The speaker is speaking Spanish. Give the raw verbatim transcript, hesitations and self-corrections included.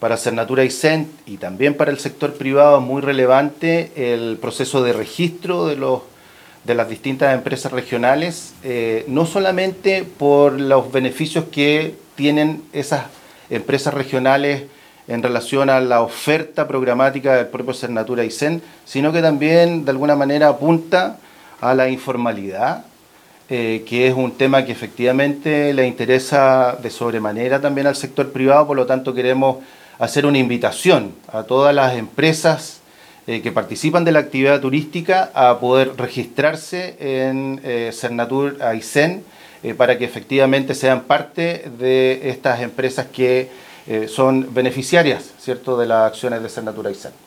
para Cernatura Aysén y también para el sector privado es muy relevante el proceso de registro de, los, de las distintas empresas regionales, eh, no solamente por los beneficios que tienen esas empresas regionales en relación a la oferta programática del propio Cernatura Aysén, sino que también de alguna manera apunta a la informalidad, eh, que es un tema que efectivamente le interesa de sobremanera también al sector privado. Por lo tanto, queremos hacer una invitación a todas las empresas eh, que participan de la actividad turística a poder registrarse en eh, Cernatura Aysén eh, para que efectivamente sean parte de estas empresas que Eh, son beneficiarias, ¿cierto?, de las acciones de Cernatura Aysén.